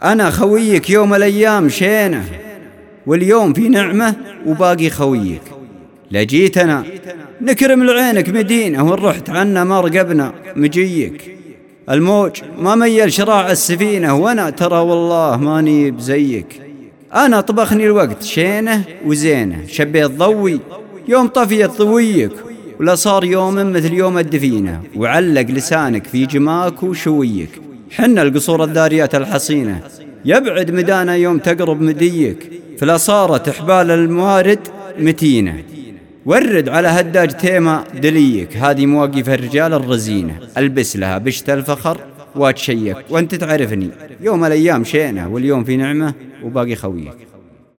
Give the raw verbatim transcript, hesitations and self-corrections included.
أنا خويك يوم الأيام شينة، واليوم في نعمة وباقي خويك. لجيتنا نكرم لعينك مدينة، وإن رحت عنا ما رقبنا مجيك. الموج ما ميل شراع السفينة، وأنا ترى والله ماني بزيك. أنا طبخني الوقت شينة وزينة، شبيت ضوي يوم طفيت ضويك، ولا صار يوم مثل يوم الدفينة، وعلق لسانك في جماك وشويك. حنا القصور الداريات الحصينة يبعد مدانا يوم تقرب مديك، فلا صارت حبال الموارد متينة. ورد على هداج تيمة دليك، هذه مواقف الرجال الرزينة، البس لها بشت الفخر واتشيك، وانت تعرفني يوم الأيام شينة، واليوم في نعمة وباقي خويك.